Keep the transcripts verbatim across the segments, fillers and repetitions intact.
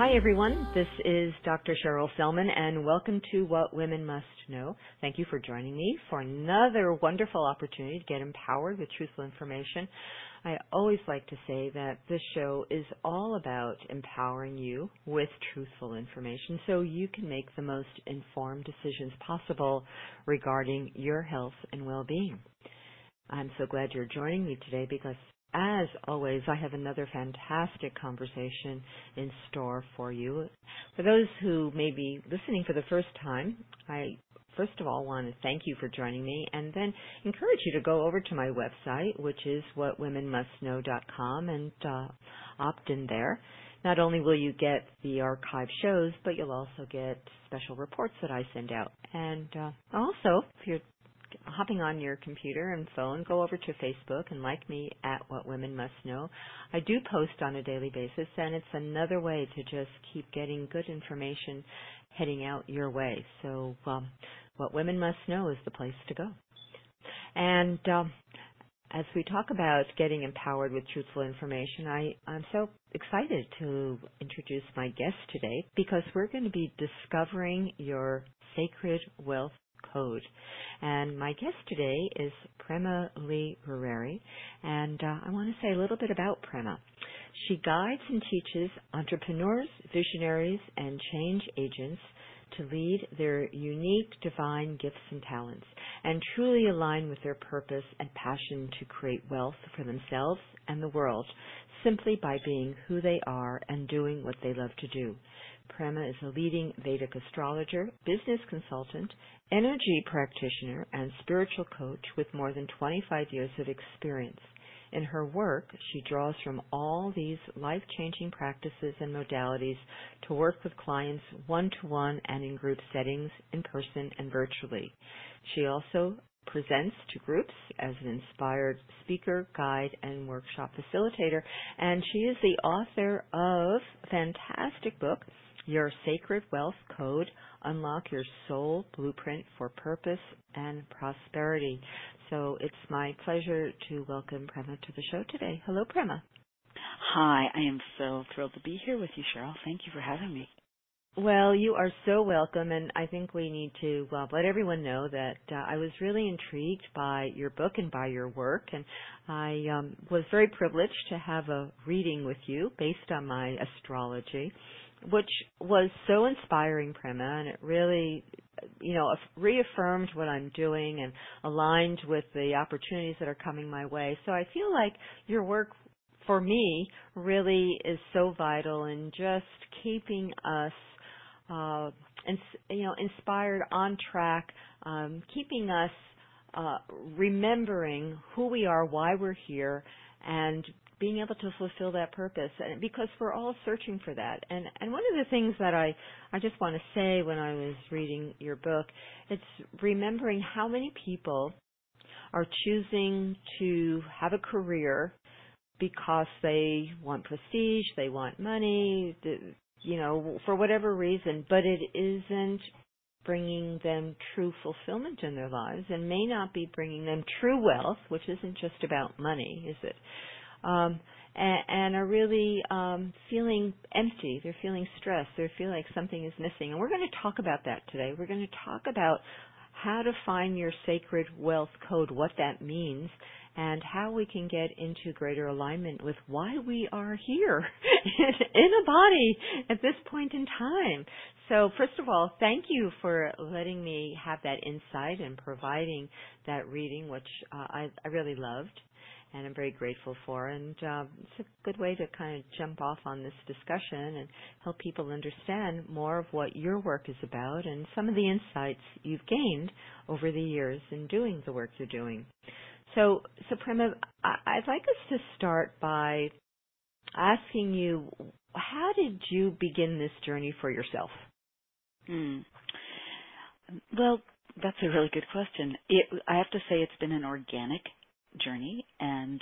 Hi, everyone. This is Doctor Cheryl Selman, and welcome to What Women Must Know. Thank you for joining me for another wonderful opportunity to get empowered with truthful information. I always like to say that this show is all about empowering you with truthful information so you can make the most informed decisions possible regarding your health and well-being. I'm so glad you're joining me today because, as always, I have another fantastic conversation in store for you. For those who may be listening for the first time, I first of all want to thank you for joining me and then encourage you to go over to my website, which is what women must know dot com, and uh, opt in there. Not only will you get the archive shows, but you'll also get special reports that I send out. And uh, also, if you're hopping on your computer and phone, go over to Facebook and like me at What Women Must Know. I do post on a daily basis, and it's another way to just keep getting good information heading out your way. So um, What Women Must Know is the place to go. And um, as we talk about getting empowered with truthful information, I, I'm so excited to introduce my guest today because we're going to be discovering your sacred wealth code. And my guest today is Prema Lee Rureri, and uh, I want to say a little bit about Prema. She guides and teaches entrepreneurs, visionaries, and change agents to lead their unique divine gifts and talents and truly align with their purpose and passion to create wealth for themselves and the world simply by being who they are and doing what they love to do. Prema is a leading Vedic astrologer, business consultant, energy practitioner, and spiritual coach with more than twenty-five years of experience. In her work, she draws from all these life-changing practices and modalities to work with clients one-to-one and in group settings, in person and virtually. She also presents to groups as an inspired speaker, guide, and workshop facilitator, and she is the author of a fantastic book, Your Sacred Wealth Code, Unlock Your Soul Blueprint for Purpose and Prosperity. So it's my pleasure to welcome Prema to the show today. Hello, Prema. Hi, I am so thrilled to be here with you, Cheryl. Thank you for having me. Well, you are so welcome, and I think we need to well, let everyone know that uh, I was really intrigued by your book and by your work, and I um, was very privileged to have a reading with you based on my astrology, which was so inspiring, Prema, and it really, you know, reaffirmed what I'm doing and aligned with the opportunities that are coming my way. So I feel like your work for me really is so vital in just keeping us, uh, ins- you know, inspired, on track, um, keeping us uh, remembering who we are, why we're here, and being able to fulfill that purpose, and because we're all searching for that. And and one of the things that I, I just want to say when I was reading your book, it's remembering how many people are choosing to have a career because they want prestige, they want money, you know, for whatever reason, but it isn't bringing them true fulfillment in their lives and may not be bringing them true wealth, which isn't just about money, is it? Um, and, and are really um, feeling empty. They're feeling stressed. They feel like something is missing. And we're going to talk about that today. We're going to talk about how to find your sacred wealth code, what that means, and how we can get into greater alignment with why we are here in a body at this point in time. So first of all, thank you for letting me have that insight and providing that reading, which uh, I, I really loved and I'm very grateful for. And uh, it's a good way to kind of jump off on this discussion and help people understand more of what your work is about and some of the insights you've gained over the years in doing the work you're doing. So, so Prema, I'd like us to start by asking you, how did you begin this journey for yourself? Hmm. Well, that's a really good question. It, I have to say it's been an organic journey, and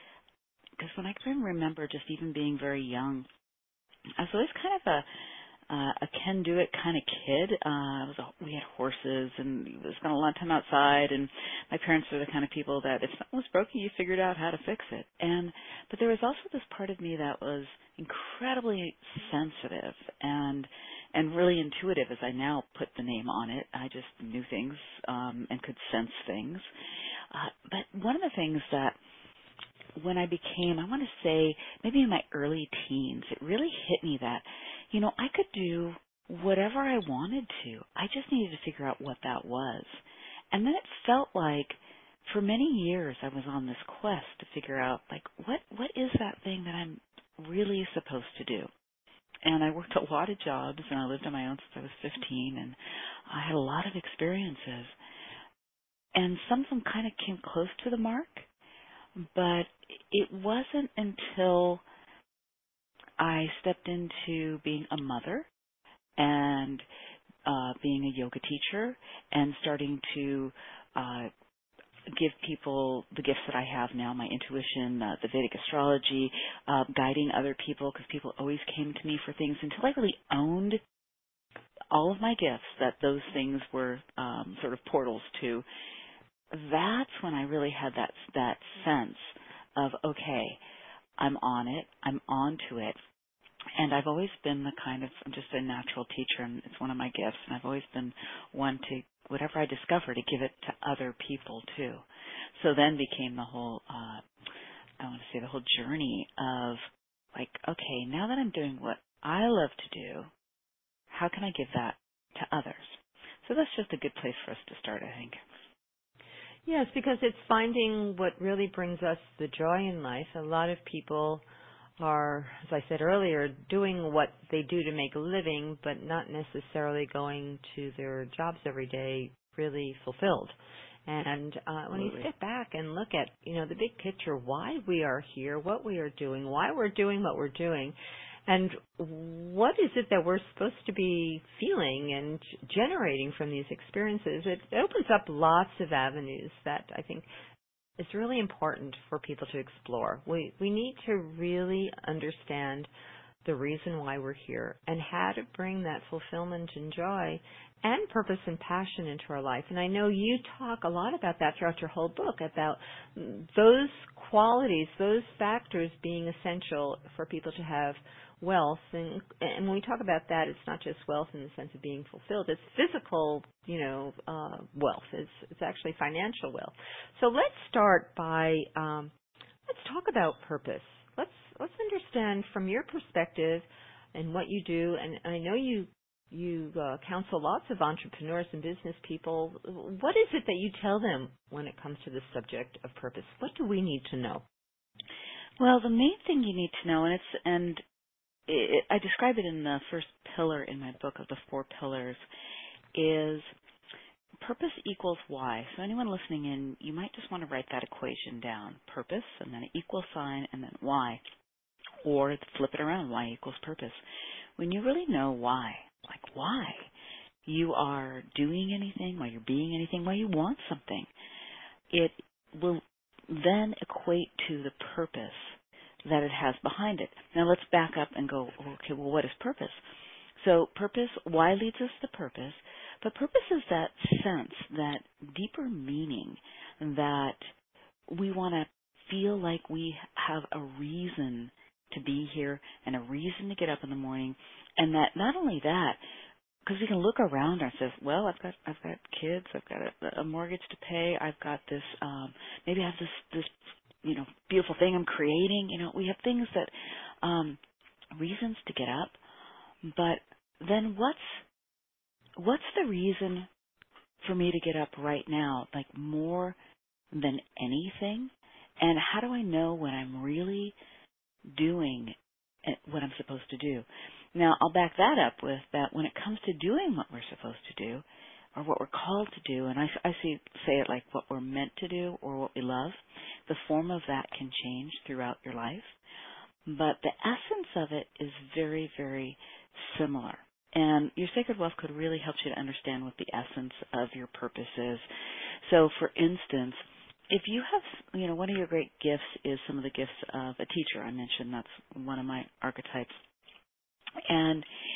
because uh, when I can remember just even being very young, I was always kind of uh, a can-do-it kind of kid. Uh, I was a, we had horses, and we spent a lot of time outside, and my parents were the kind of people that if something was broken, you figured out how to fix it. And but there was also this part of me that was incredibly sensitive and and really intuitive. As I now put the name on it, I just knew things um, and could sense things. Uh, but one of the things that when I became, I want to say, maybe in my early teens, it really hit me that, you know, I could do whatever I wanted to. I just needed to figure out what that was. And then it felt like for many years I was on this quest to figure out, like, what what is that thing that I'm really supposed to do? And I worked a lot of jobs, and I lived on my own since I was fifteen, and I had a lot of experiences. And some of them kind of came close to the mark, but it wasn't until I stepped into being a mother and uh, being a yoga teacher and starting to uh, give people the gifts that I have now, my intuition, uh, the Vedic astrology, uh, guiding other people, because people always came to me for things, until I really owned all of my gifts, that those things were um, sort of portals to. That's when I really had that that sense of, okay, I'm on it, I'm on to it. And I've always been the kind of, I'm just a natural teacher, and it's one of my gifts, and I've always been one to, whatever I discover, to give it to other people too. So then became the whole, uh, I want to say the whole journey of, like, okay, now that I'm doing what I love to do, how can I give that to others? So that's just a good place for us to start, I think. Yes, because it's finding what really brings us the joy in life. A lot of people are, as I said earlier, doing what they do to make a living, but not necessarily going to their jobs every day really fulfilled. And uh, when you step back and look at, you know, the big picture, why we are here, what we are doing, why we're doing what we're doing, and what is it that we're supposed to be feeling and generating from these experiences, it opens up lots of avenues that I think is really important for people to explore. We we need to really understand the reason why we're here and how to bring that fulfillment and joy and purpose and passion into our life. And I know you talk a lot about that throughout your whole book, about those qualities, those factors being essential for people to have wealth. And, and when we talk about that, it's not just wealth in the sense of being fulfilled. It's physical, you know, uh, wealth. It's, it's actually financial wealth. So let's start by, um, let's talk about purpose. Let's, let's understand from your perspective and what you do. And I know you, you uh, counsel lots of entrepreneurs and business people. What is it that you tell them when it comes to the subject of purpose? What do we need to know? Well, the main thing you need to know, and it's, and It, I describe it in the first pillar in my book of the four pillars, is purpose equals why. So anyone listening in, you might just want to write that equation down. Purpose, and then an equal sign, and then why. Or flip it around, why equals purpose. When you really know why, like why you are doing anything, why you're being anything, why you want something, it will then equate to the purpose that it has behind it. Now let's back up and go, okay, well, what is purpose? So purpose, why leads us to purpose? But purpose is that sense, that deeper meaning that we want to feel like we have a reason to be here and a reason to get up in the morning. And that not only that, because we can look around and say, well, I've got I've got kids, I've got a, a mortgage to pay, I've got this, um, maybe I have this this you know, beautiful thing I'm creating. You know, we have things that, um, reasons to get up, but then what's, what's the reason for me to get up right now, like more than anything? And how do I know when I'm really doing what I'm supposed to do? Now, I'll back that up with that when it comes to doing what we're supposed to do, or what we're called to do, and I, I see, say it like what we're meant to do or what we love, the form of that can change throughout your life, but the essence of it is very, very similar. And your Sacred Wealth could really help you to understand what the essence of your purpose is. So, for instance, if you have, you know, one of your great gifts is some of the gifts of a teacher. I mentioned that's one of my archetypes. And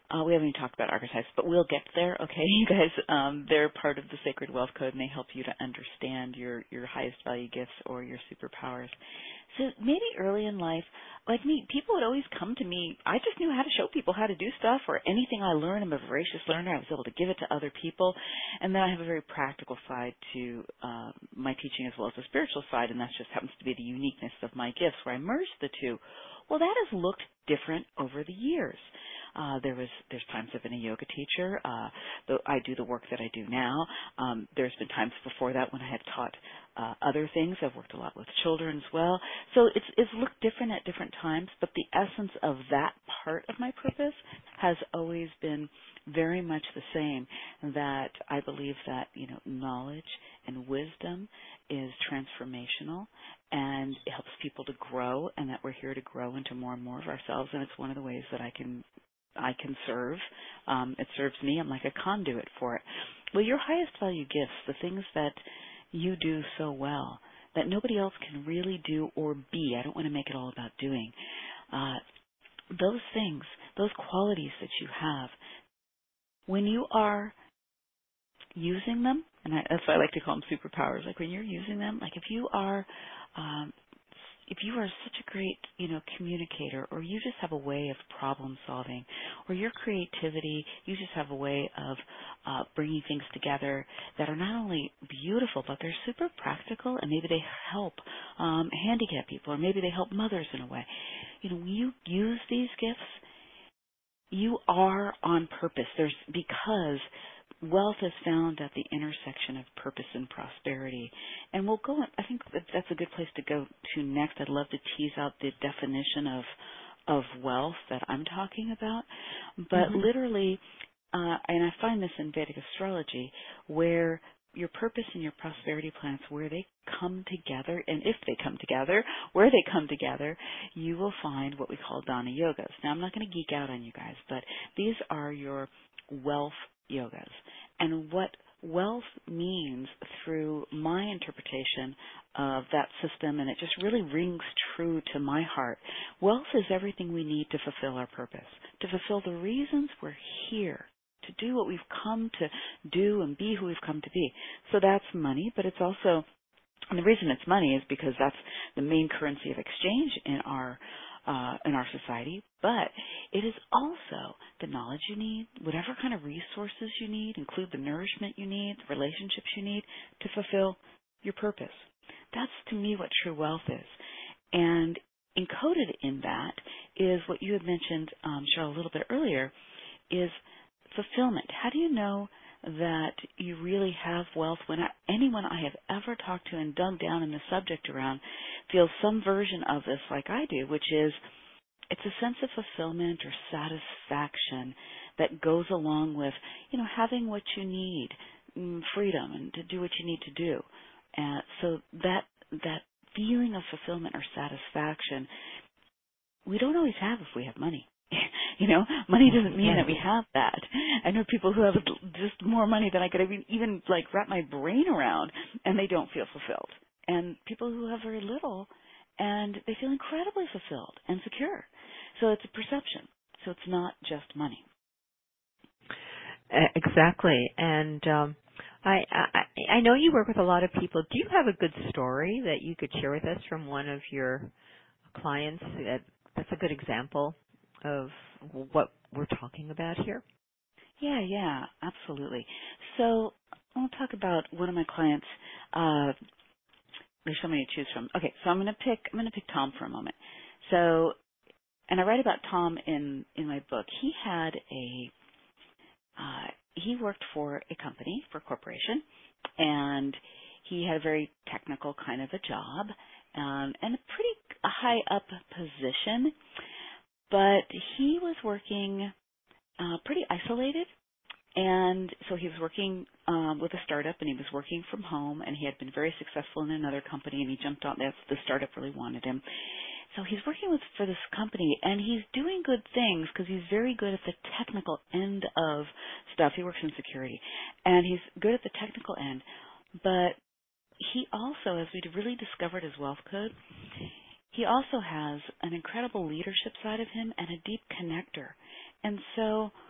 Uh, we haven't even talked about archetypes, but we'll get there, okay, you guys. Um, they're part of the Sacred Wealth Code, and they help you to understand your, your highest value gifts or your superpowers. So maybe early in life, like me, people would always come to me. I just knew how to show people how to do stuff, or anything I learned. I'm a voracious learner. I was able to give it to other people. And then I have a very practical side to uh, my teaching as well as a spiritual side, and that just happens to be the uniqueness of my gifts, where I merge the two. Well, that has looked different over the years. Uh, there was, there's times I've been a yoga teacher. Uh, though I do the work that I do now. Um, there's been times before that when I had taught uh, other things. I've worked a lot with children as well. So it's, it's looked different at different times, but the essence of that part of my purpose has always been very much the same, that I believe that, you know, knowledge and wisdom is transformational, and it helps people to grow, and that we're here to grow into more and more of ourselves, and it's one of the ways that I can I can serve. Um, it serves me. I'm like a conduit for it. Well, your highest value gifts, the things that you do so well that nobody else can really do or be, I don't want to make it all about doing, uh, those things, those qualities that you have, when you are using them, and I, that's why I like to call them superpowers, like when you're using them, like if you are um, if you are such a great, you know, communicator, or you just have a way of problem solving, or your creativity, you just have a way of uh, bringing things together that are not only beautiful, but they're super practical, and maybe they help um, handicapped people, or maybe they help mothers in a way. You know, when you use these gifts, you are on purpose. There's because wealth is found at the intersection of purpose and prosperity. And we'll go, I think that that's a good place to go to next. I'd love to tease out the definition of of wealth that I'm talking about. But Mm-hmm. literally, uh, and I find this in Vedic astrology, where your purpose and your prosperity plans, where they come together, and if they come together, where they come together, you will find what we call Dana Yogas. Now, I'm not going to geek out on you guys, but these are your wealth yogas. And what wealth means through my interpretation of that system, and it just really rings true to my heart, wealth is everything we need to fulfill our purpose, to fulfill the reasons we're here, to do what we've come to do and be who we've come to be. So that's money, but it's also, and the reason it's money is because that's the main currency of exchange in our Uh, in our society, but it is also the knowledge you need, whatever kind of resources you need, include the nourishment you need, the relationships you need to fulfill your purpose. That's to me what true wealth is. And encoded in that is what you had mentioned, um, Cheryl, a little bit earlier, is fulfillment. How do you know that you really have wealth? When I, anyone I have ever talked to and dug down in the subject around feels some version of this like I do, which is it's a sense of fulfillment or satisfaction that goes along with, you know, having what you need, freedom, and to do what you need to do. Uh, so that that feeling of fulfillment or satisfaction, we don't always have if we have money. You know, money doesn't mean that we have that. I know people who have just more money than I could even, even like wrap my brain around, and they don't feel fulfilled. And people who have very little, and they feel incredibly fulfilled and secure. So it's a perception. So it's not just money. Exactly. And um, I, I I know you work with a lot of people. Do you have a good story that you could share with us from one of your clients? That, that's a good example of what we're talking about here. Yeah, yeah, absolutely. So I'll talk about one of my clients. Uh, there's so many to choose from. Okay, so I'm going to pick. I'm going to pick Tom for a moment. So, and I write about Tom in in my book. He had a uh, he worked for a company, for a corporation, and he had a very technical kind of a job um, and a pretty high up position. But he was working uh, pretty isolated, and so he was working um, with a startup, and he was working from home, and he had been very successful in another company, and he jumped on. That's the startup really wanted him. So he's working with for this company, and he's doing good things because he's very good at the technical end of stuff. He works in security, and he's good at the technical end. But he also, as we really discovered his wealth code, he also has an incredible leadership side of him and a deep connector. And so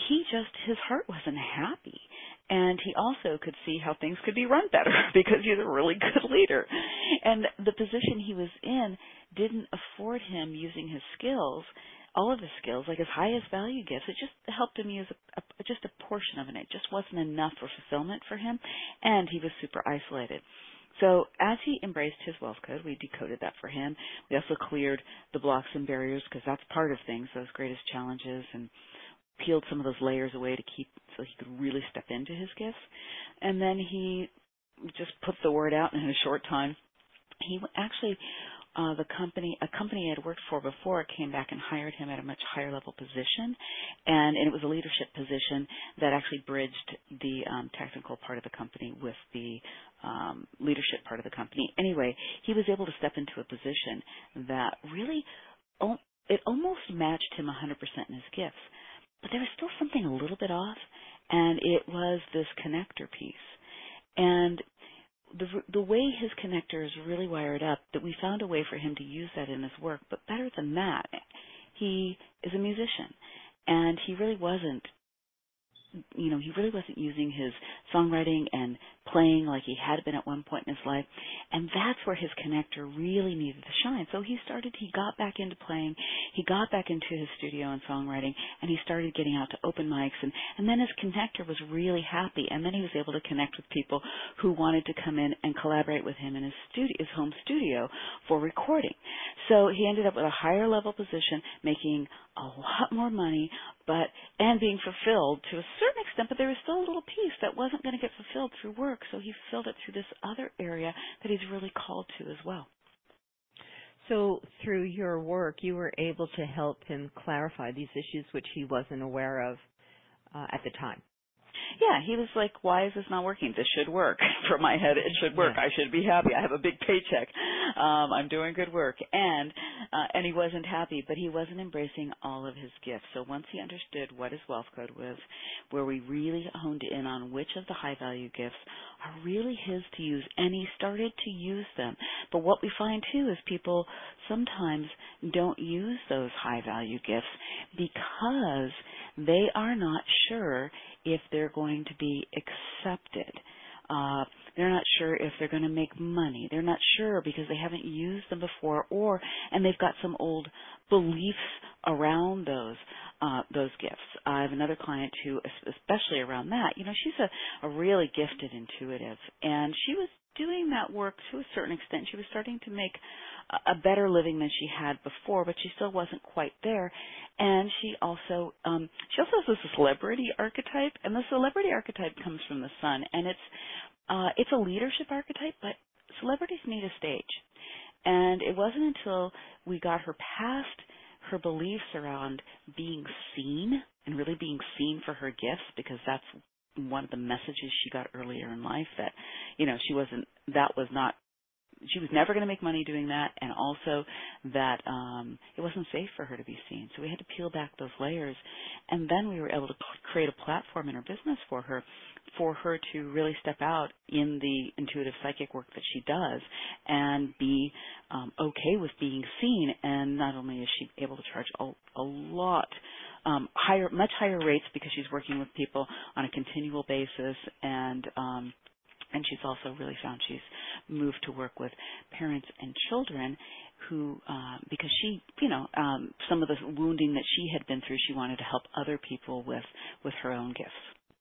he just, his heart wasn't happy. And he also could see how things could be run better because he's a really good leader. And the position he was in didn't afford him using his skills, all of his skills, like his highest value gifts. It just helped him use a, a, just a portion of it. It just wasn't enough for fulfillment for him, and he was super isolated. So as he embraced his wealth code, we decoded that for him. We also cleared the blocks and barriers because that's part of things, those greatest challenges, and peeled some of those layers away to keep so he could really step into his gifts. And then he just put the word out, and in a short time, he actually, uh, the company, a company I had worked for before came back and hired him at a much higher level position, and, and it was a leadership position that actually bridged the um, technical part of the company with the um, leadership part of the company. Anyway, he was able to step into a position that really, it almost matched him one hundred percent in his gifts. But there was still something a little bit off, and it was this connector piece. And the the way his connector is really wired up, that we found a way for him to use that in his work. But better than that, he is a musician, and he really wasn't, you know, he really wasn't using his songwriting and playing like he had been at one point in his life. And that's where his connector really needed to shine. So he started, he got back into playing, he got back into his studio and songwriting, and he started getting out to open mics. And, and then his connector was really happy. And then he was able to connect with people who wanted to come in and collaborate with him in his studio, his home studio for recording. So he ended up with a higher level position, making a lot more money, but and being fulfilled to a certain extent, but there was still a little piece that wasn't going to get fulfilled through work, so he filled it through this other area that he's really called to as well. So through your work, you were able to help him clarify these issues which he wasn't aware of uh, at the time. Yeah, he was like, why is this not working? This should work. For my head, it should work. Yeah. I should be happy. I have a big paycheck. Um, I'm doing good work. And uh, and he wasn't happy, but he wasn't embracing all of his gifts. So once he understood what his wealth code was, where we really honed in on which of the high-value gifts are really his to use, and he started to use them. But what we find, too, is people sometimes don't use those high-value gifts because they are not sure if they're going to be accepted. Uh, they're not sure if they're going to make money. They're not sure because they haven't used them before, or and they've got some old beliefs around those uh, those gifts. I have another client who, especially around that, you know, she's a, a really gifted intuitive, and she was doing that work to a certain extent. She was starting to make a better living than she had before, but she still wasn't quite there. And she also um, she also has this celebrity archetype, and the celebrity archetype comes from the sun, and it's uh, it's a leadership archetype, but celebrities need a stage. And it wasn't until we got her past her beliefs around being seen and really being seen for her gifts, because that's one of the messages she got earlier in life, that, you know, she wasn't, that was not, she was never going to make money doing that, and also that um, it wasn't safe for her to be seen. So we had to peel back those layers, and then we were able to create a platform in her business for her, for her to really step out in the intuitive psychic work that she does and be um, okay with being seen. And not only is she able to charge a, a lot um, higher, much higher rates because she's working with people on a continual basis, and um, and she's also really found she's moved to work with parents and children who, uh, because she, you know, um, some of the wounding that she had been through, she wanted to help other people with, with her own gifts.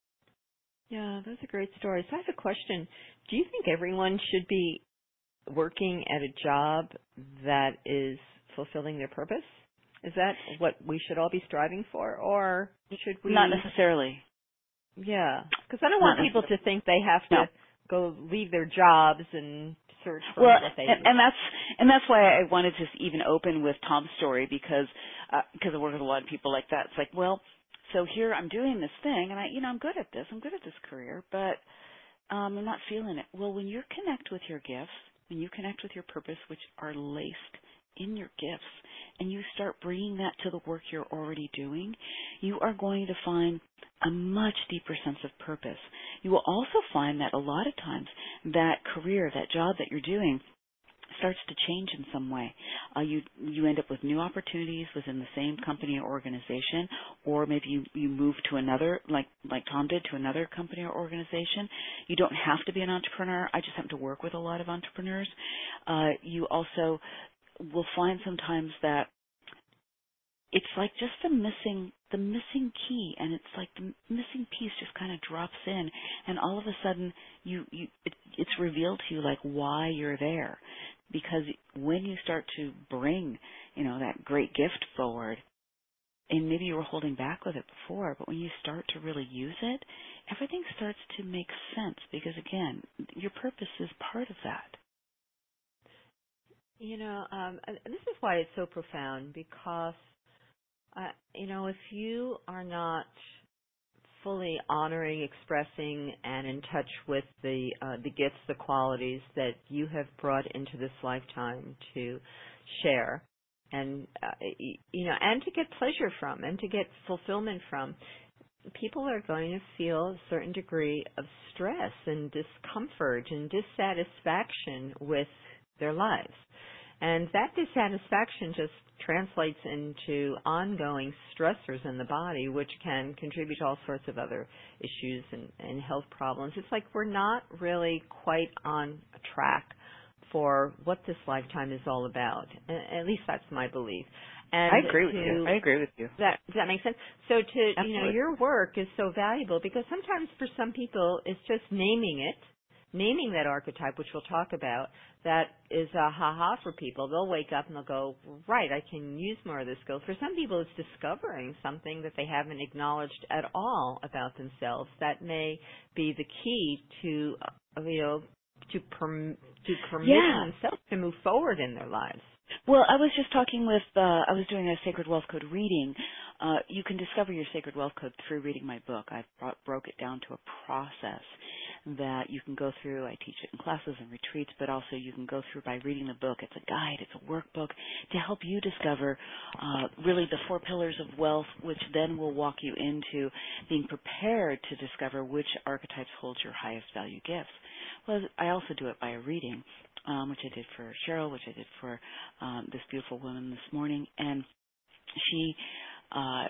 Yeah, that's a great story. So I have a question. Do you think everyone should be working at a job that is fulfilling their purpose? Is that what we should all be striving for, or should we? Not necessarily. Yeah, because I don't want Not people to think they have to no. go leave their jobs and search for well, what they and, do. and that's and that's why I wanted to even open with Tom's story, because uh, because I work with a lot of people like that. It's like, well, so here I'm doing this thing, and I, you know, I'm good at this. I'm good at this career, but um, I'm not feeling it. Well, when you connect with your gifts, when you connect with your purpose, which are laced in your gifts, and you start bringing that to the work you're already doing, you are going to find a much deeper sense of purpose. You will also find that a lot of times that career, that job that you're doing, starts to change in some way. Uh, you you end up with new opportunities within the same company or organization, or maybe you, you move to another, like like Tom did, to another company or organization. You don't have to be an entrepreneur. I just happen to work with a lot of entrepreneurs. Uh, you also will find sometimes that it's like just the missing the missing key, and it's like the missing piece just kind of drops in, and all of a sudden you you it, it's revealed to you like why you're there, because when you start to bring, you know, that great gift forward, and maybe you were holding back with it before, but when you start to really use it, everything starts to make sense, because again, your purpose is part of that. You know, um, this is why it's so profound, because Uh, you know, if you are not fully honoring, expressing, and in touch with the uh, the gifts, the qualities that you have brought into this lifetime to share, and uh, you know, and to get pleasure from, and to get fulfillment from, people are going to feel a certain degree of stress and discomfort and dissatisfaction with their lives. And that dissatisfaction just translates into ongoing stressors in the body, which can contribute to all sorts of other issues and, and health problems. It's like we're not really quite on track for what this lifetime is all about. At least that's my belief. And I agree with to, you. I agree with you. That, does that make sense? So to, Absolutely. you know, your work is so valuable, because sometimes for some people it's just naming it, naming that archetype, which we'll talk about, that is a ha-ha for people. They'll wake up and they'll go, right, I can use more of this skill. For some people, it's discovering something that they haven't acknowledged at all about themselves that may be the key to, uh, you know, to, perm- to permitting Yeah. themselves to move forward in their lives. Well, I was just talking with, uh, I was doing a Sacred Wealth Code reading. Uh, you can discover your Sacred Wealth Code through reading my book. I brought, broke it down to a process that you can go through. I teach it in classes and retreats, but also you can go through by reading the book. It's a guide, it's a workbook to help you discover uh, really the four pillars of wealth, which then will walk you into being prepared to discover which archetypes hold your highest value gifts. Well, I also do it by a reading, um, which I did for Cheryl, which I did for um, this beautiful woman this morning, and she, uh,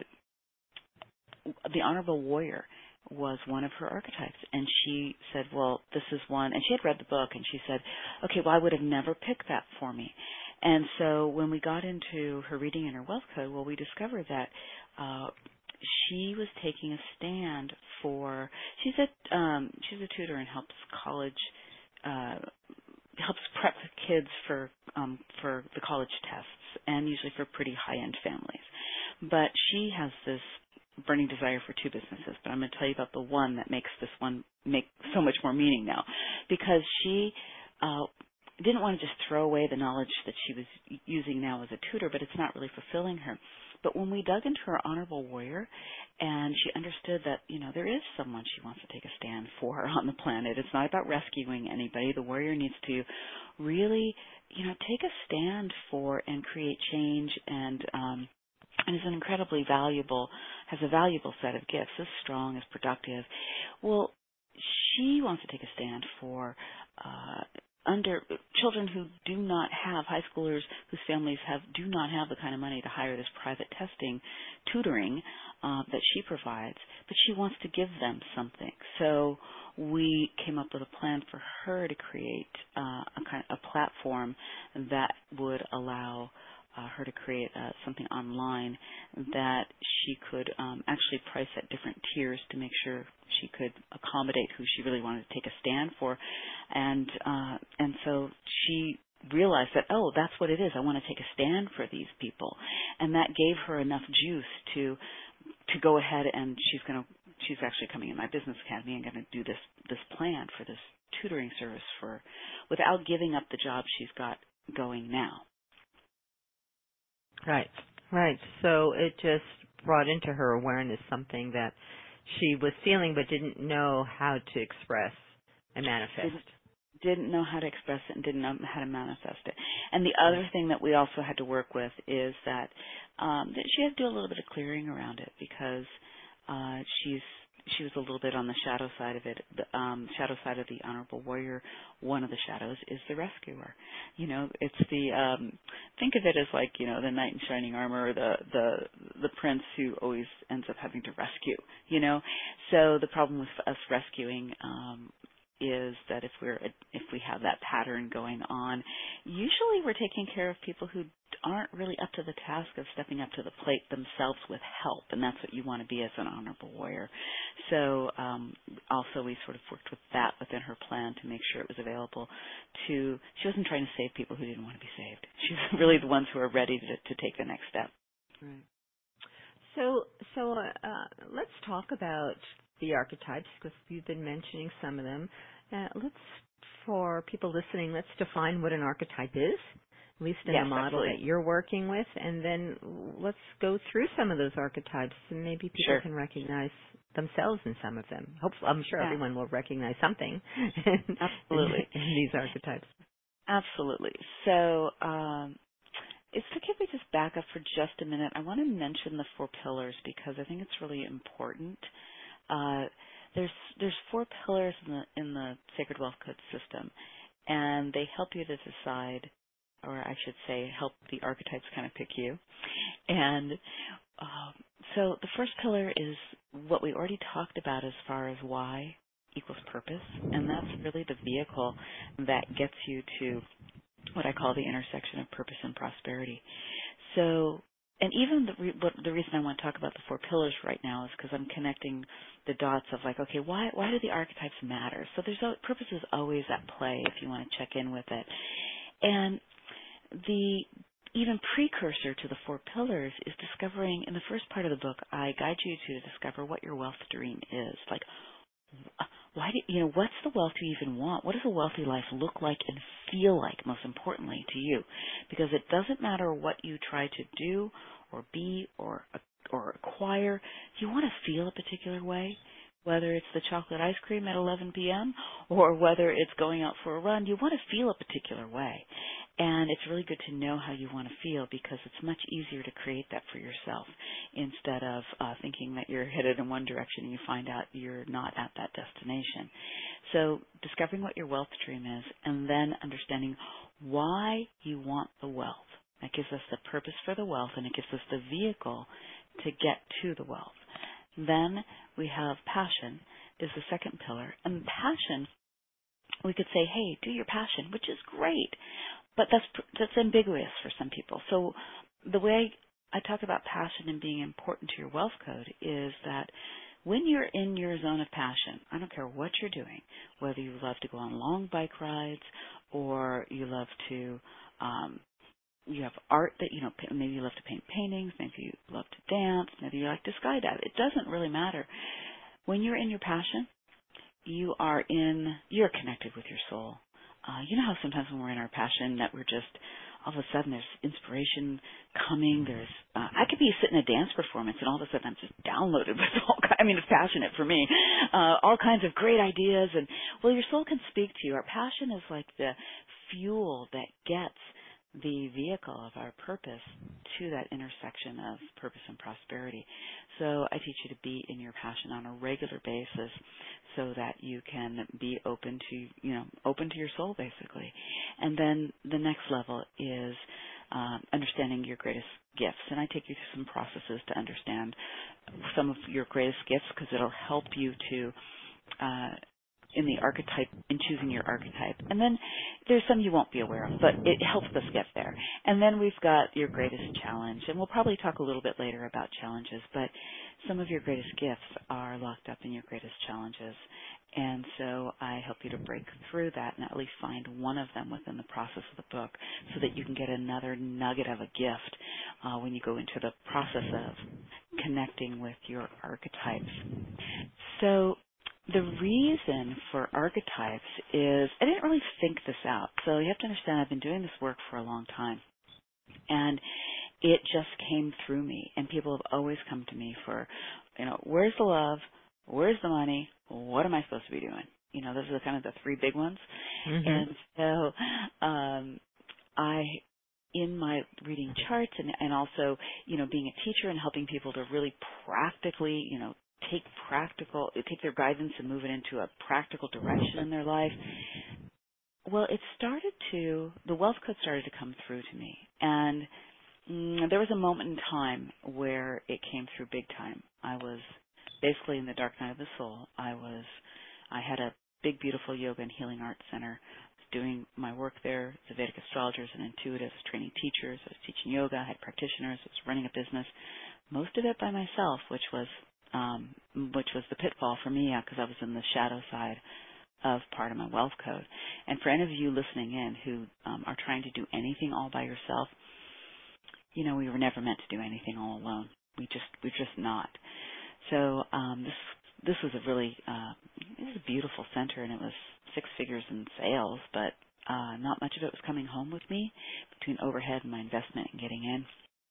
the Honorable Warrior, was one of her archetypes, and she said, well, this is one, and she had read the book, and she said, okay, well, I would have never picked that for me. And so when we got into her reading and her wealth code, well, we discovered that uh, she was taking a stand for, she's a, um, she's a tutor and helps college, uh, helps prep kids for, um, for the college tests, and usually for pretty high-end families. But she has this burning desire for two businesses, but I'm going to tell you about the one that makes this one make so much more meaning now, because she uh, didn't want to just throw away the knowledge that she was using now as a tutor, but it's not really fulfilling her. But when we dug into her Honorable Warrior, and she understood that, you know, there is someone she wants to take a stand for on the planet. It's not about rescuing anybody. The warrior needs to really, you know, take a stand for and create change, and um, and is an incredibly valuable, has a valuable set of gifts, is strong, is productive. Well, she wants to take a stand for uh, under children who do not have, high schoolers whose families have do not have the kind of money to hire this private testing tutoring uh, that she provides, but she wants to give them something. So we came up with a plan for her to create uh, a kind of a platform that would allow Uh, her to create uh, something online that she could um, actually price at different tiers to make sure she could accommodate who she really wanted to take a stand for, and uh, and so she realized that, oh, that's what it is. I want to take a stand for these people, and that gave her enough juice to to go ahead, and she's going to she's actually coming in my business academy and going to do this this plan for this tutoring service for without giving up the job she's got going now. Right, right. So it just brought into her awareness something that she was feeling but didn't know how to express and manifest. Didn't, didn't know how to express it and didn't know how to manifest it. And the other thing that we also had to work with is that, um, that she had to do a little bit of clearing around it, because uh, she's she was a little bit on the shadow side of it. The um, shadow side of the honorable warrior, one of the shadows is the rescuer. You know, it's the um, think of it as like, you know, the knight in shining armor, or the the the prince who always ends up having to rescue. You know, so the problem with us rescuing um, is that if we're if we have that pattern going on, usually we're taking care of people who aren't really up to the task of stepping up to the plate themselves with help, and that's what you want to be as an honorable warrior. So um, also we sort of worked with that within her plan to make sure it was available to, she wasn't trying to save people who didn't want to be saved. She's really the ones who are ready to, to take the next step. Right. So, so uh, let's talk about the archetypes, because you've been mentioning some of them. Uh, let's, for people listening, let's define what an archetype is, at least in Yes, the model absolutely. that you're working with, and then let's go through some of those archetypes, and maybe people Sure. can recognize themselves in some of them. Hopefully, I'm sure Yeah. everyone will recognize something in, Absolutely. in these archetypes. Absolutely. So um, it's okay if we just back up for just a minute. I want to mention the four pillars because I think it's really important. Uh, there's there's four pillars in the in the Sacred Wealth Code system, and they help you to decide, or I should say, help the archetypes kind of pick you. And um, so the first pillar is what we already talked about as far as why equals purpose, and that's really the vehicle that gets you to what I call the intersection of purpose and prosperity. So, and even the, re- what, the reason I want to talk about the four pillars right now is because I'm connecting the dots of like, okay, why why do the archetypes matter? So there's a, purpose is always at play if you want to check in with it. And the even precursor to the four pillars is discovering, in the first part of the book, I guide you to discover what your wealth dream is. Like, why do you know what's the wealth you even want? What does a wealthy life look like and feel like, most importantly, to you? Because it doesn't matter what you try to do or be or or acquire. You want to feel a particular way, whether it's the chocolate ice cream at eleven p.m. or whether it's going out for a run. You want to feel a particular way. And it's really good to know how you want to feel because it's much easier to create that for yourself instead of uh, thinking that you're headed in one direction and you find out you're not at that destination. So discovering what your wealth dream is and then understanding why you want the wealth. That gives us the purpose for the wealth and it gives us the vehicle to get to the wealth. Then we have passion is the second pillar. And passion, we could say, hey, do your passion, which is great. But that's that's ambiguous for some people. So the way I talk about passion and being important to your wealth code is that when you're in your zone of passion, I don't care what you're doing, whether you love to go on long bike rides or you love to, um, you have art that, you know, maybe you love to paint paintings, maybe you love to dance, maybe you like to skydive. It doesn't really matter. When you're in your passion, you are in, you're connected with your soul. Uh, you know how sometimes when we're in our passion that we're just, all of a sudden there's inspiration coming. There's, uh, I could be sitting in a dance performance and all of a sudden I'm just downloaded with all kinds, I mean, it's passionate for me, uh, all kinds of great ideas. And, well, your soul can speak to you. Our passion is like the fuel that gets the vehicle of our purpose to that intersection of purpose and prosperity. So I teach you to be in your passion on a regular basis so that you can be open to, you know, open to your soul basically. And then the next level is um, understanding your greatest gifts. And I take you through some processes to understand some of your greatest gifts because it'll help you to uh, in the archetype, in choosing your archetype. And then there's some you won't be aware of, but it helps us get there. And then we've got your greatest challenge, and we'll probably talk a little bit later about challenges, but some of your greatest gifts are locked up in your greatest challenges. And so I help you to break through that and at least find one of them within the process of the book so that you can get another nugget of a gift uh, when you go into the process of connecting with your archetypes. So the reason for archetypes is, I didn't really think this out. So you have to understand I've been doing this work for a long time. And it just came through me. And people have always come to me for, you know, where's the love? Where's the money? What am I supposed to be doing? You know, those are the kind of the three big ones. Mm-hmm. And so um, I, in my reading charts and, and also, you know, being a teacher and helping people to really practically, you know, take practical, take their guidance and move it into a practical direction in their life. Well, it started to, the wealth code started to come through to me. And mm, there was a moment in time where it came through big time. I was basically in the dark night of the soul. I was, I had a big, beautiful yoga and healing arts center. I was doing my work there, the Vedic astrologers and intuitives, training teachers. I was teaching yoga. I had practitioners. I was running a business. Most of it by myself, which was, um, which was the pitfall for me because I was in the shadow side of part of my wealth code. And for any of you listening in who um, are trying to do anything all by yourself, you know, we were never meant to do anything all alone. We just, we're just not. So um, this this was a really, uh, it was a beautiful center, and it was six figures in sales, but uh, not much of it was coming home with me between overhead and my investment and getting in.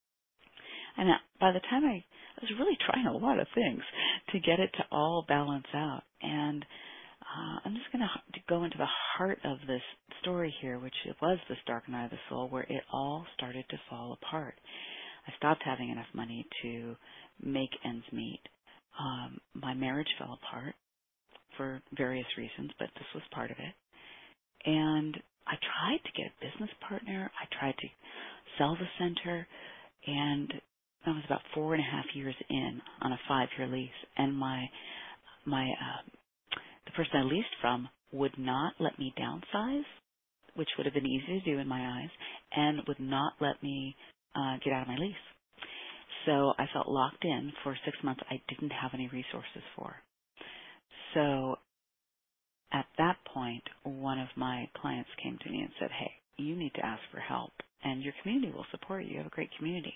And by the time I, I was really trying a lot of things to get it to all balance out. And uh, I'm just going to go into the heart of this story here, which it was this dark night of the soul, where it all started to fall apart. I stopped having enough money to make ends meet. Um, my marriage fell apart for various reasons, but this was part of it. And I tried to get a business partner. I tried to sell the center, and I was about four and a half years in on a five-year lease, and my my uh, the person I leased from would not let me downsize, which would have been easy to do in my eyes, and would not let me uh, get out of my lease. So I felt locked in for six months I didn't have any resources for. So at that point, one of my clients came to me and said, hey, you need to ask for help, and your community will support you. You have a great community.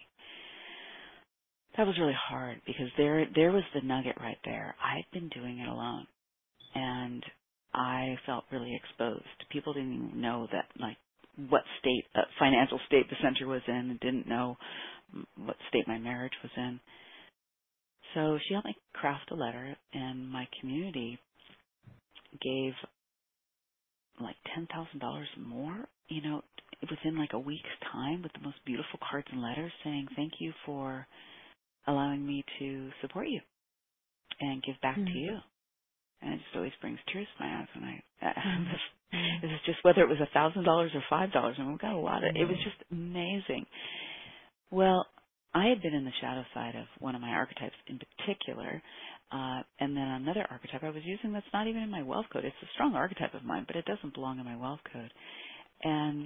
That was really hard because there there was the nugget right there. I had been doing it alone, and I felt really exposed. People didn't even know that, like, what state, uh, financial state the center was in, and didn't know what state my marriage was in. So she helped me craft a letter, and my community gave like ten thousand dollars more, you know, within like a week's time, with the most beautiful cards and letters saying thank you for allowing me to support you and give back mm-hmm. to you. And it just always brings tears to my eyes when I, mm-hmm. this, this is just whether it was a thousand dollars or five dollars, and we got a lot of, mm-hmm. it was just amazing. Well, I had been in the shadow side of one of my archetypes in particular, uh, and then another archetype I was using that's not even in my wealth code. It's a strong archetype of mine, but it doesn't belong in my wealth code. And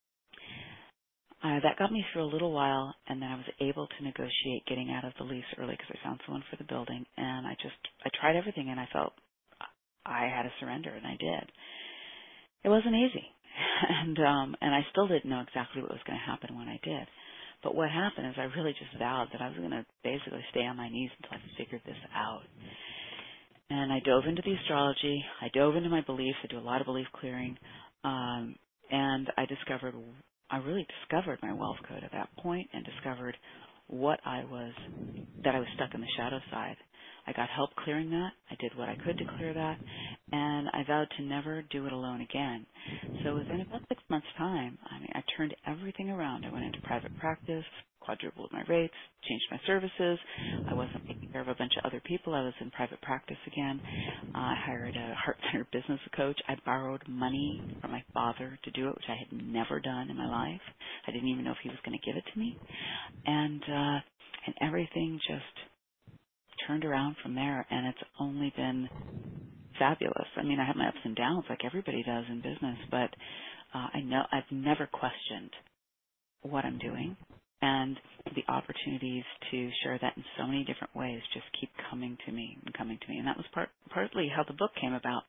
uh, that got me through a little while, and then I was able to negotiate getting out of the lease early because I found someone for the building, and I just, I tried everything, and I felt I had to surrender, and I did. It wasn't easy, and um, and I still didn't know exactly what was going to happen when I did. But what happened is I really just vowed that I was going to basically stay on my knees until I figured this out. And I dove into the astrology. I dove into my beliefs. I do a lot of belief clearing. Um, and I discovered, I really discovered my wealth code at that point and discovered what I was, that I was stuck in the shadow side. I got help clearing that. I did what I could to clear that. And I vowed to never do it alone again. So within about six months' time, I mean, I turned everything around. I went into private practice, quadrupled my rates, changed my services. I wasn't taking care of a bunch of other people. I was in private practice again. Uh, I hired a heart-centered business coach. I borrowed money from my father to do it, which I had never done in my life. I didn't even know if he was going to give it to me. And, uh, and everything just turned around from there, and it's only been fabulous. I mean, I have my ups and downs like everybody does in business, but uh, I know I've never questioned what I'm doing, and the opportunities to share that in so many different ways just keep coming to me and coming to me, and that was part, partly how the book came about.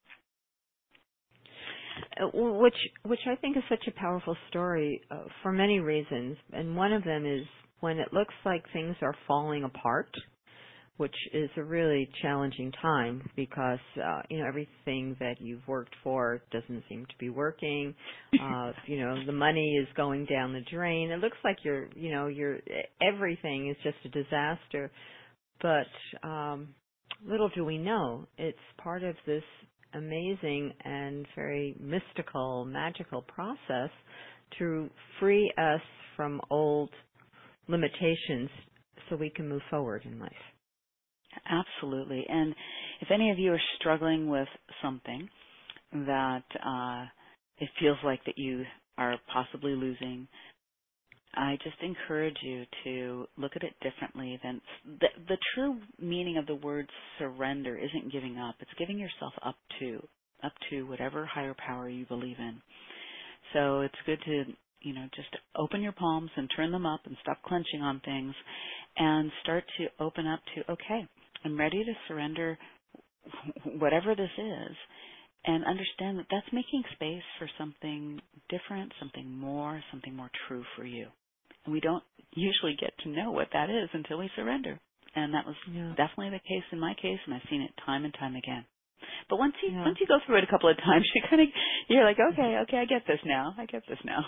Uh, which, which I think is such a powerful story uh, for many reasons, and one of them is when it looks like things are falling apart, which is a really challenging time because, uh, you know, everything that you've worked for doesn't seem to be working. Uh, you know, the money is going down the drain. It looks like you're, you know, you're, everything is just a disaster. But um, little do we know, it's part of this amazing and very mystical, magical process to free us from old limitations so we can move forward in life. Absolutely. And if any of you are struggling with something that uh, it feels like that you are possibly losing, I just encourage you to look at it differently than the, the true meaning of the word surrender isn't giving up. It's giving yourself up to, up to whatever higher power you believe in. So it's good to, you know, just open your palms and turn them up and stop clenching on things and start to open up to, okay, I'm ready to surrender whatever this is, and understand that that's making space for something different, something more, something more true for you. And we don't usually get to know what that is until we surrender. And that was Yeah. definitely the case in my case, and I've seen it time and time again. But once you Yeah. once you go through it a couple of times, you kind of you're like, okay, okay, I get this now. I get this now.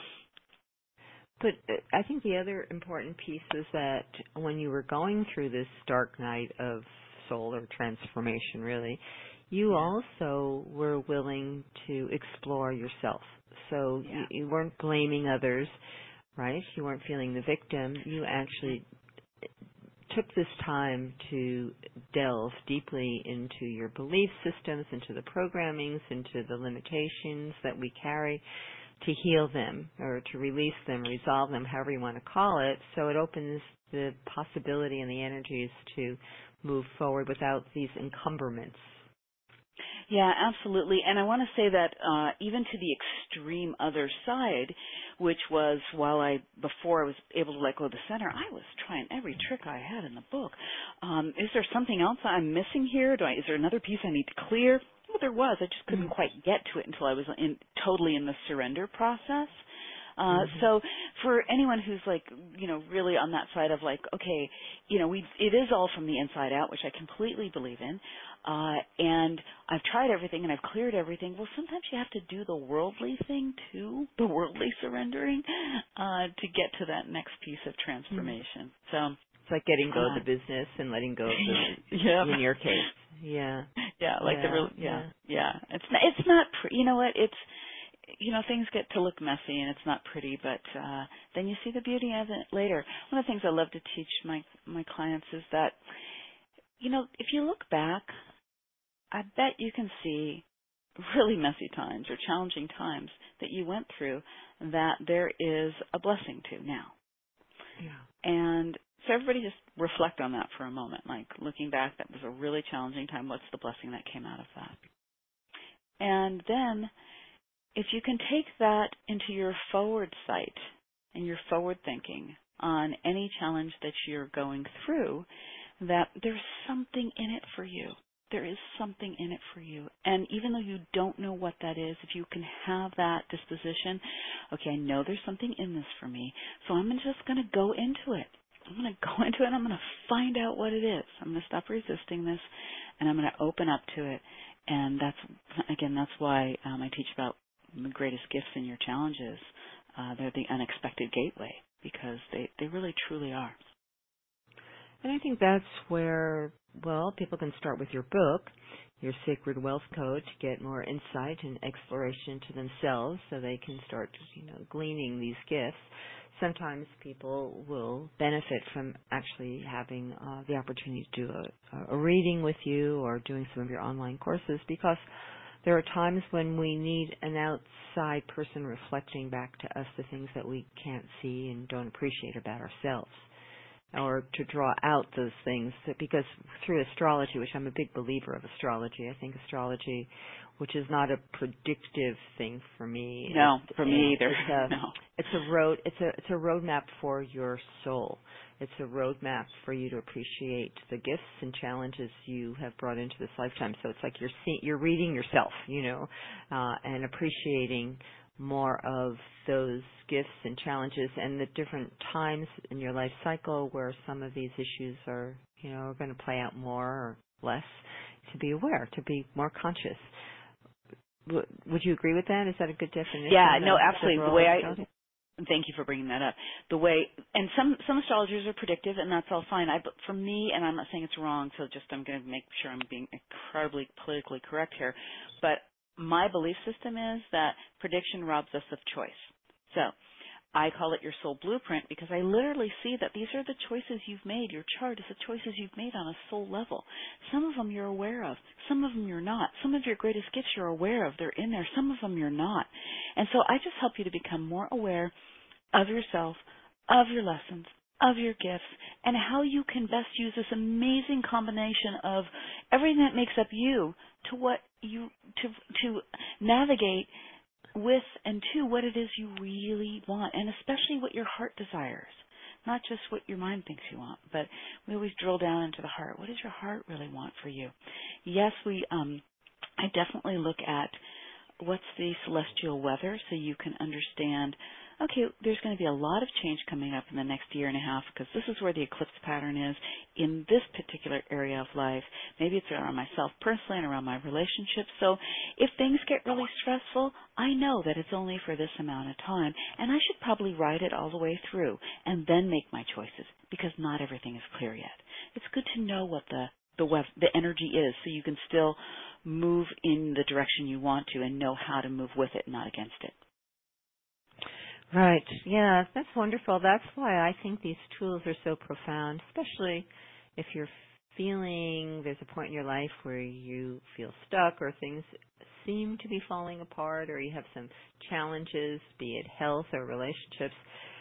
But uh, I think the other important piece is that when you were going through this dark night of soul or transformation, really, you Yeah. also were willing to explore yourself. So Yeah. you, you weren't blaming others, right? You weren't feeling the victim. You actually took this time to delve deeply into your belief systems, into the programmings, into the limitations that we carry, to heal them or to release them, resolve them, however you want to call it. So it opens the possibility and the energies to move forward without these encumberments. Yeah, absolutely. And I want to say that uh, even to the extreme other side, which was while I, before I was able to let go of the center, I was trying every trick I had in the book. Um, is there something else I'm missing here? Do I, is there another piece I need to clear? Well, there was. I just couldn't Mm-hmm. quite get to it until I was in, totally in the surrender process. Uh, Mm-hmm. so for anyone who's like, you know, really on that side of like, okay, you know, we, it is all from the inside out, which I completely believe in. Uh, and I've tried everything and I've cleared everything. Well, sometimes you have to do the worldly thing too, the worldly surrendering, uh, to get to that next piece of transformation. So, It's like letting go of uh, the business and letting go of the, yeah. in your case. Yeah. Yeah, like the Yeah. real, yeah, Yeah. yeah. It's not, it's not, pre- you know what, it's, you know, things get to look messy and it's not pretty, but uh, then you see the beauty of it later. One of the things I love to teach my my clients is that, you know, if you look back, I bet you can see really messy times or challenging times that you went through that there is a blessing to now. Yeah. And so everybody just reflect on that for a moment. Like looking back, that was a really challenging time. What's the blessing that came out of that? And then if you can take that into your forward sight and your forward thinking on any challenge that you're going through, that there's something in it for you. There is something in it for you. And even though you don't know what that is, if you can have that disposition, okay, I know there's something in this for me, so I'm just going to go into it. I'm going to go into it and I'm going to find out what it is. I'm going to stop resisting this and I'm going to open up to it. And that's, again, that's why um, I teach about the greatest gifts in your challenges. Uh, they're the unexpected gateway because they, they really truly are. And I think that's where, well, people can start with your book, your Sacred Wealth Code, to get more insight and exploration to themselves so they can start, you know, gleaning these gifts. Sometimes people will benefit from actually having uh, the opportunity to do a, a reading with you or doing some of your online courses, because there are times when we need an outside person reflecting back to us the things that we can't see and don't appreciate about ourselves, or to draw out those things, that because through astrology, which I'm a big believer of astrology, I think astrology, which is not a predictive thing for me. No, it's, for me it's, either. It's a, no. it's a road. It's a it's a roadmap for your soul. It's a roadmap for you to appreciate the gifts and challenges you have brought into this lifetime. So it's like you're see, you're reading yourself, you know, uh, and appreciating more of those gifts and challenges and the different times in your life cycle where some of these issues are, you know, are going to play out more or less, to be aware, to be more conscious. W- would you agree with that? Is that a good definition? Yeah, no, of absolutely. The overall way I, astrology? thank you for bringing that up. The way, and some, some astrologers are predictive and that's all fine. I, but for me, and I'm not saying it's wrong, so just I'm going to make sure I'm being incredibly politically correct here, but my belief system is that prediction robs us of choice. So I call it your soul blueprint because I literally see that these are the choices you've made. Your chart is the choices you've made on a soul level. Some of them you're aware of. Some of them you're not. Some of your greatest gifts you're aware of. They're in there. Some of them you're not. And so I just help you to become more aware of yourself, of your lessons, of your gifts, and how you can best use this amazing combination of everything that makes up you to what you to to navigate with and to what it is you really want, and especially what your heart desires, not just what your mind thinks you want, but we always drill down into the heart. What does your heart really want for you? Yes, we. Um, I definitely look at what's the celestial weather so you can understand, okay, there's going to be a lot of change coming up in the next year and a half because this is where the eclipse pattern is in this particular area of life. Maybe it's around myself personally and around my relationships. So if things get really stressful, I know that it's only for this amount of time, and I should probably ride it all the way through and then make my choices because not everything is clear yet. It's good to know what the the web, the energy is so you can still move in the direction you want to and know how to move with it, not against it. Right. Yeah, that's wonderful. That's why I think these tools are so profound, especially if you're feeling there's a point in your life where you feel stuck or things seem to be falling apart or you have some challenges, be it health or relationships.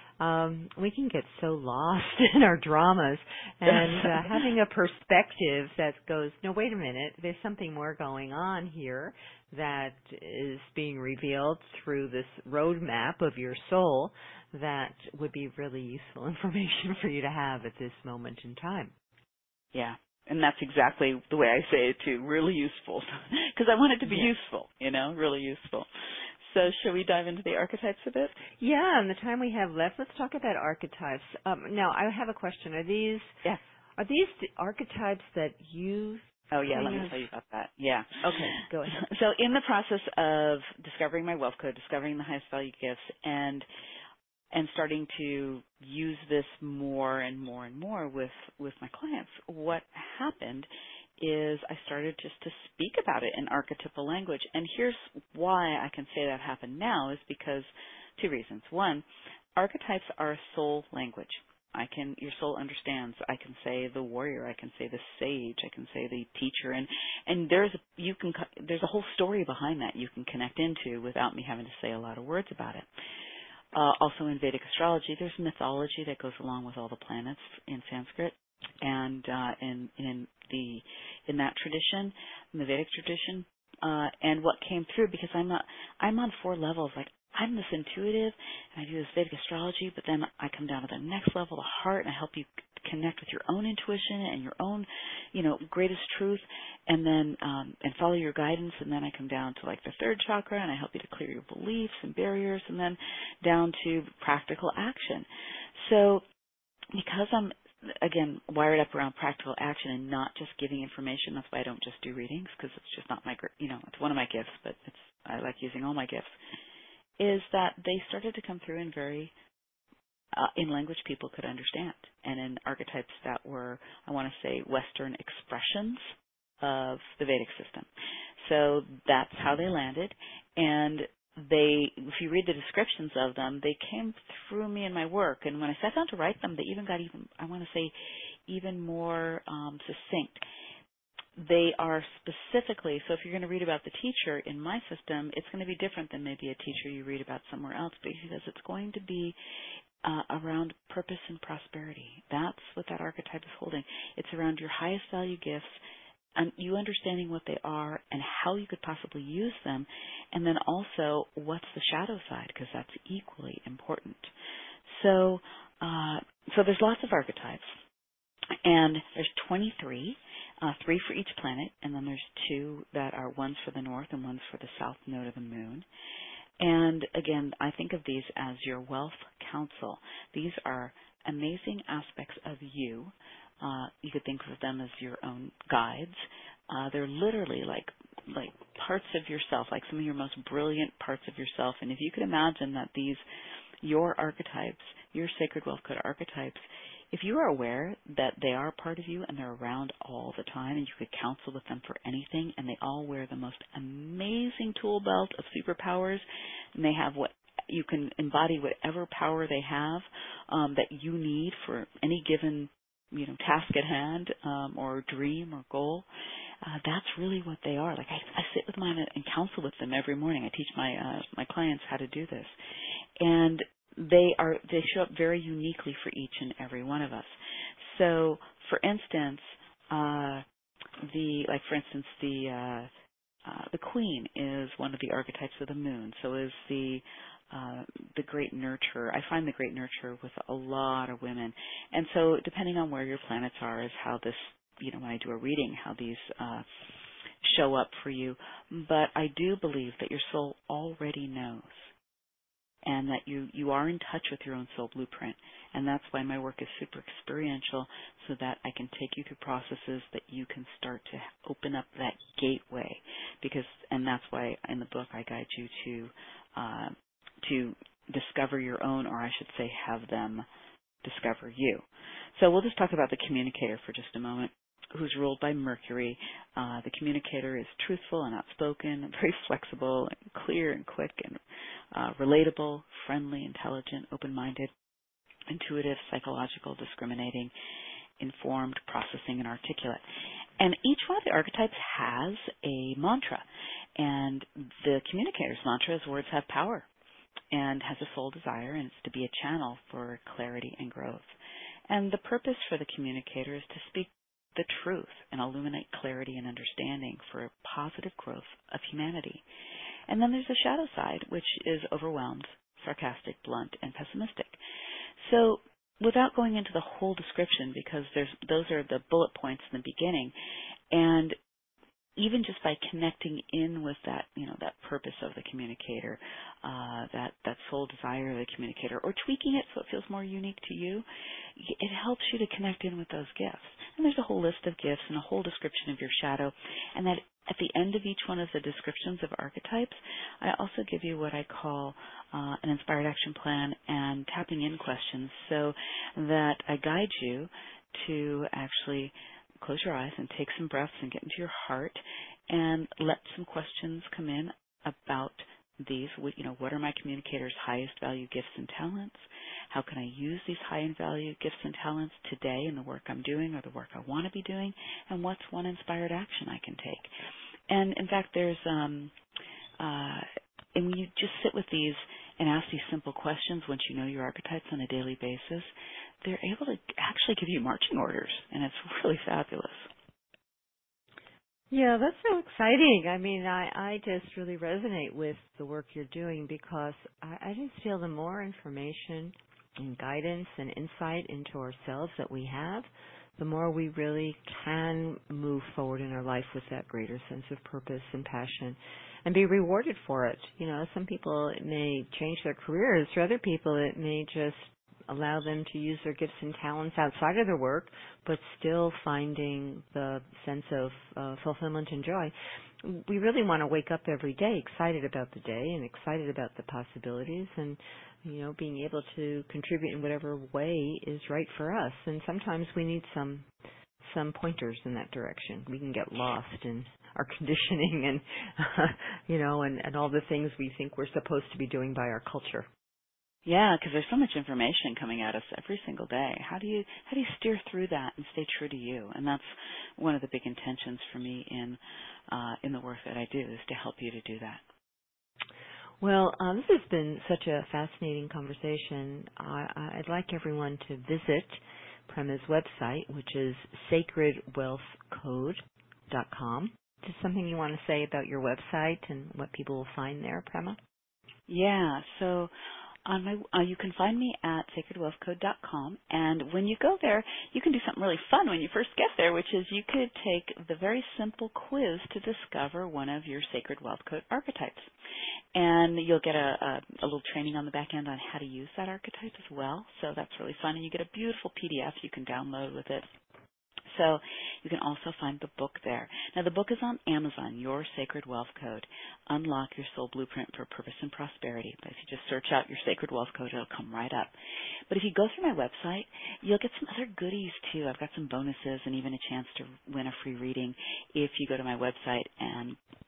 Um, we can get so lost in our dramas, and uh, having a perspective that goes, no, wait a minute, there's something more going on here that is being revealed through this roadmap of your soul that would be really useful information for you to have at this moment in time. Yeah. And that's exactly the way I say it too, really useful, because I want it to be yeah. useful, you know, really useful. So shall we dive into the archetypes a bit? Yeah, and the time we have left, let's talk about archetypes. Um, now, I have a question. Are these yeah. are these the archetypes that you Oh, yeah, let of... me tell you about that. Yeah. Okay, go ahead. So in the process of discovering my wealth code, discovering the highest value gifts, and and starting to use this more and more and more with, with my clients, what happened is I started just to speak about it in archetypal language. And here's why I can say that happened now is because two reasons. One, archetypes are a soul language. I can, your soul understands. I can say the warrior. I can say the sage. I can say the teacher. And, and there's, you can, there's a whole story behind that you can connect into without me having to say a lot of words about it. Uh, also in Vedic astrology, there's mythology that goes along with all the planets in Sanskrit. And uh, in, in the in that tradition, in the Vedic tradition, uh, and what came through because I'm not I'm on four levels. Like I'm this intuitive, and I do this Vedic astrology, but then I come down to the next level, the heart, and I help you connect with your own intuition and your own, you know, greatest truth, and then um, and follow your guidance. And then I come down to like the third chakra, and I help you to clear your beliefs and barriers, and then down to practical action. So because I'm again, wired up around practical action and not just giving information. That's why I don't just do readings because it's just not my, you know, it's one of my gifts, but it's, I like using all my gifts, is that they started to come through in very, uh, in language people could understand and in archetypes that were, I want to say, Western expressions of the Vedic system. So that's how they landed. And they, if you read the descriptions of them, they came through me in my work. And when I sat down to write them, they even got even, I want to say, even more um, succinct. They are specifically, so if you're going to read about the teacher in my system, it's going to be different than maybe a teacher you read about somewhere else because it's going to be uh, around purpose and prosperity. That's what that archetype is holding. It's around your highest value gifts, and you understanding what they are and how you could possibly use them, and then also what's the shadow side, because that's equally important. So, uh, so there's lots of archetypes, and there's twenty-three, uh, three for each planet, and then there's two that are one's for the north and one's for the south node of the moon. And again, I think of these as your wealth counsel. These are amazing aspects of you. Uh, you could think of them as your own guides. Uh, they're literally like like parts of yourself, like some of your most brilliant parts of yourself. And if you could imagine that these, your archetypes, your sacred wealth code archetypes, if you are aware that they are part of you and they're around all the time and you could counsel with them for anything, and they all wear the most amazing tool belt of superpowers, and they have what you can embody whatever power they have um, that you need for any given, you know, task at hand um, or dream or goal. Uh, that's really what they are. Like I, I sit with mine and counsel with them every morning. I teach my uh, my clients how to do this, and they are they show up very uniquely for each and every one of us. So, for instance, uh, the like for instance the uh, uh, the Queen is one of the archetypes of the moon. So is the uh, the Great Nurturer. I find the Great Nurturer with a lot of women, and so depending on where your planets are, is how this. You know, when I do a reading, how these uh, show up for you. But I do believe that your soul already knows, and that you, you are in touch with your own soul blueprint. And that's why my work is super experiential, so that I can take you through processes that you can start to open up that gateway. Because, and that's why in the book I guide you to uh, to discover your own, or I should say, have them discover you. So we'll just talk about the communicator for just a moment, who's ruled by Mercury. Uh, the communicator is truthful and outspoken, very flexible, and clear and quick, and uh, relatable, friendly, intelligent, open-minded, intuitive, psychological, discriminating, informed, processing, and articulate. And each one of the archetypes has a mantra, and the communicator's mantra is words have power, and has a soul desire, and it's to be a channel for clarity and growth. And the purpose for the communicator is to speak the truth and illuminate clarity and understanding for a positive growth of humanity. And then there's the shadow side, which is overwhelmed, sarcastic, blunt, and pessimistic. So without going into the whole description, because there's those are the bullet points in the beginning, and even just by connecting in with that, you know, that purpose of the communicator, uh, that, that soul desire of the communicator, or tweaking it so it feels more unique to you, it helps you to connect in with those gifts. And there's a whole list of gifts and a whole description of your shadow, and that at the end of each one of the descriptions of archetypes, I also give you what I call uh, an inspired action plan and tapping in questions, so that I guide you to actually close your eyes and take some breaths and get into your heart and let some questions come in about these. You know, what are my communicator's highest value gifts and talents? How can I use these high value gifts and talents today in the work I'm doing or the work I want to be doing? And what's one inspired action I can take? And in fact, there's, um, uh, and when you just sit with these and ask these simple questions once you know your archetypes on a daily basis, they're able to actually give you marching orders, and it's really fabulous. Yeah, that's so exciting. I mean, I, I just really resonate with the work you're doing, because I, I just feel the more information and guidance and insight into ourselves that we have, the more we really can move forward in our life with that greater sense of purpose and passion and be rewarded for it. You know, some people, it may change their careers. For other people, it may just allow them to use their gifts and talents outside of their work, but still finding the sense of uh, fulfillment and joy. We really want to wake up every day excited about the day and excited about the possibilities, and, you know, being able to contribute in whatever way is right for us. And sometimes we need some some pointers in that direction. We can get lost in our conditioning and, uh, you know, and, and all the things we think we're supposed to be doing by our culture. Yeah, because there's so much information coming at us every single day. How do you how do you steer through that and stay true to you? And that's one of the big intentions for me in uh, in the work that I do, is to help you to do that. Well, uh, this has been such a fascinating conversation. I, I'd like everyone to visit Prema's website, which is sacred wealth code dot com. Is there something you want to say about your website and what people will find there, Prema? Yeah, so on my, uh, you can find me at sacred wealth code dot com, and when you go there, you can do something really fun when you first get there, which is you could take the very simple quiz to discover one of your Sacred Wealth Code archetypes. And you'll get a, a, a little training on the back end on how to use that archetype as well, so that's really fun. And you get a beautiful P D F you can download with it. So you can also find the book there. Now, the book is on Amazon, Your Sacred Wealth Code, Unlock Your Soul Blueprint for Purpose and Prosperity. But if you just search out Your Sacred Wealth Code, it'll come right up. But if you go through my website, you'll get some other goodies, too. I've got some bonuses and even a chance to win a free reading if you go to my website and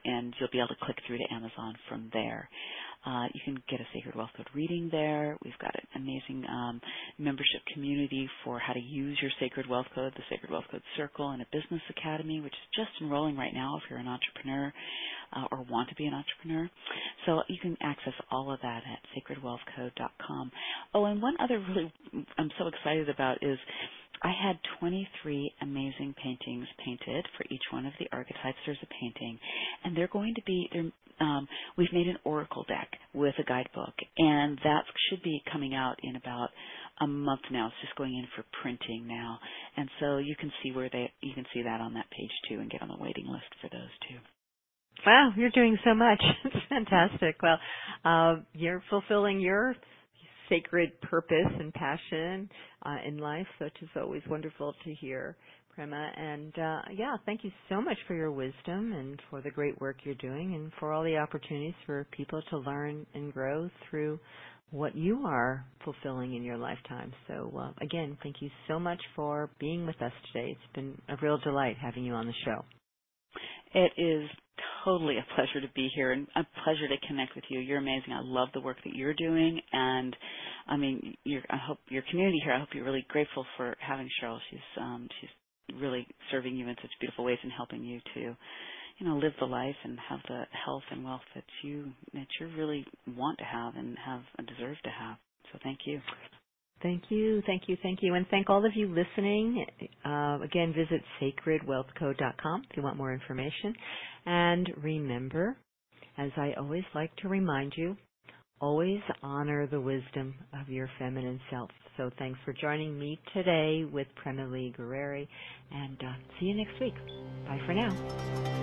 and you'll be able to click through to Amazon from there. Uh, you can get a Sacred Wealth Code reading there. We've got an amazing um, membership community for how to use your Sacred Wealth Code, the Sacred Wealth Code Circle, and a Business Academy, which is just enrolling right now if you're an entrepreneur uh, or want to be an entrepreneur. So you can access all of that at sacred wealth code dot com. Oh, and one other really I'm so excited about is I had twenty-three amazing paintings painted for each one of the archetypes. There's a painting, and they're going to be, they're, um, we've made an oracle deck with a guidebook, and that should be coming out in about a month now. It's just going in for printing now, and so you can see where they, you can see that on that page too, and get on the waiting list for those too. Wow, you're doing so much. It's fantastic. Well, uh, you're fulfilling your sacred purpose and passion uh, in life, which is always wonderful to hear, Prema. And uh, yeah, thank you so much for your wisdom and for the great work you're doing and for all the opportunities for people to learn and grow through what you are fulfilling in your lifetime. So uh, again, thank you so much for being with us today. It's been a real delight having you on the show. It is totally a pleasure to be here and a pleasure to connect with you. You're amazing. I love the work that you're doing, and I mean, you're, I hope your community here. I hope you're really grateful for having Cheryl. She's um, she's really serving you in such beautiful ways and helping you to, you know, live the life and have the health and wealth that you that you really want to have and have and deserve to have. So thank you. Thank you, thank you, thank you. And thank all of you listening. Uh, again, visit sacred wealth code dot com if you want more information. And remember, as I always like to remind you, always honor the wisdom of your feminine self. So thanks for joining me today with Prema Lee Guerrieri, and uh, see you next week. Bye for now.